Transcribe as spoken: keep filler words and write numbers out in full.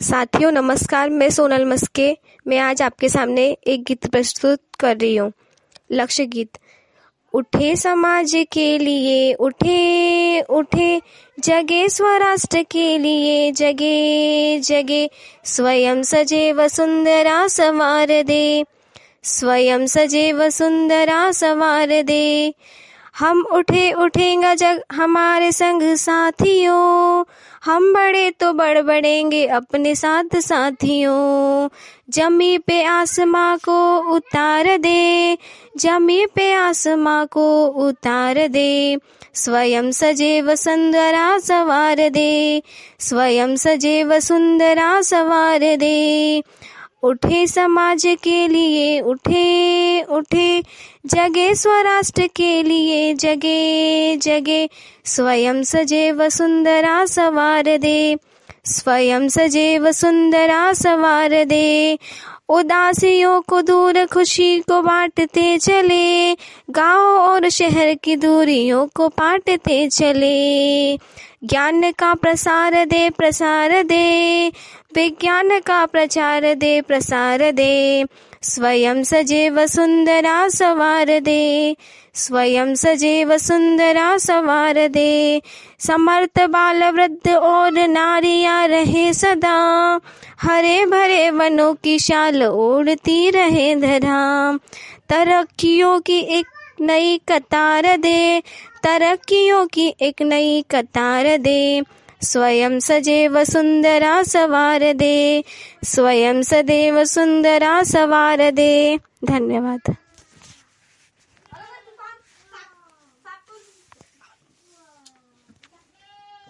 साथियों नमस्कार, मैं सोनल मस्के। मैं आज आपके सामने एक गीत प्रस्तुत कर रही हूँ। लक्ष्य गीत। उठे समाज के लिए, उठे उठे जगे स्वराष्ट्र के लिए, जगे जगे स्वयं सजे वसुंधरा संवार दे, स्वयं सजे वसुंधरा संवार दे। हम उठे उठेगा जग हमारे संग साथियों, हम बढ़े तो बढ़ बढ़ेंगे अपने साथ साथियों। जमी पे आसमां को उतार दे, जमी पे आसमां को उतार दे, स्वयं सजे वसुंधरा संवार दे, स्वयं सजे वसुंधरा संवार दे। उठे समाज के लिए, उठे उठे जगे स्वराष्ट्र के लिए, जगे जगे स्वयं सजे वसुंधरा संवार दे, स्वयं सजे वसुंधरा संवार दे। उदासियों को दूर खुशी को बांटते चले, गांव और शहर की दूरियों को पाटते चले। ज्ञान का प्रसार दे, प्रसार दे, विज्ञान का प्रचार दे, प्रसार दे, स्वयं सजे वसुंधरा संवार दे, स्वयं सजे वसुंधरा संवार दे। समर्थ बाल वृद्ध और नारियां रहे सदा, हरे भरे वनों की शाल ओढ़ती रहे धरा। तरक्कियों की एक नई कतार दे, तरक्कियों की एक नई कतार दे, स्वयं सजे वसुंधरा संवार दे, स्वयं सजे वसुंधरा संवार दे। धन्यवाद।